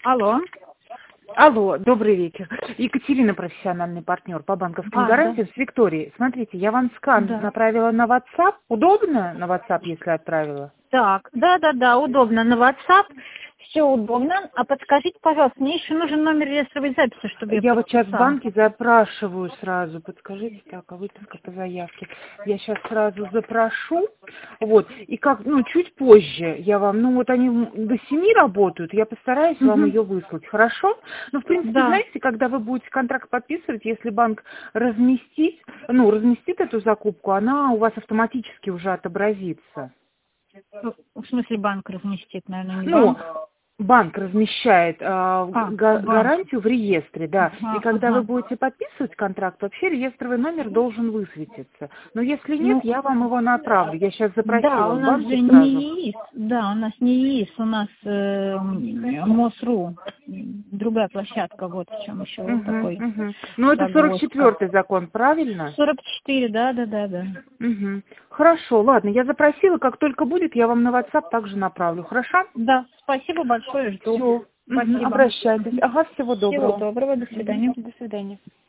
Алло. Алло, добрый вечер. Екатерина, профессиональный партнер по банковским гарантиям с Викторией. Смотрите, я вам скан Да. направила на WhatsApp. Удобно на WhatsApp, если отправила? Так, да, удобно. На WhatsApp все удобно. А подскажите, пожалуйста, мне еще нужен номер реестровой записи, чтобы Я вот сейчас в подписала. банке запрашиваю сразу. Подскажите, так, а выписка по заявке. Я сейчас сразу запрошу. Вот. И как, чуть позже я вам, вот они до 7 работают, я постараюсь вам ее выслать. Хорошо? Ну, в принципе, Да. знаете, когда вы будете контракт подписывать, если банк разместит эту закупку, она у вас автоматически уже отобразится. В смысле банк разместит, наверное, не Ну, банк. банк размещает Банк. гарантию в реестре, да. И когда вы Ага. будете подписывать контракт, вообще реестровый номер должен высветиться. Но если нет, Ну, я вам его направлю. Я сейчас да, запросила у в нас банке же не сразу. ИИС. Да, у нас не ИИС, у нас МОСРУ. Другая площадка, вот в чем еще вот такой Ну, это загвоздка. 44-й закон, правильно? 44, да. Угу. Хорошо, ладно, я запросила, как только будет, я вам на WhatsApp также направлю. Хорошо? Да, спасибо большое, жду. Все. Спасибо. Обращайтесь. Ага, всего Всего доброго. доброго, до свидания. До свидания.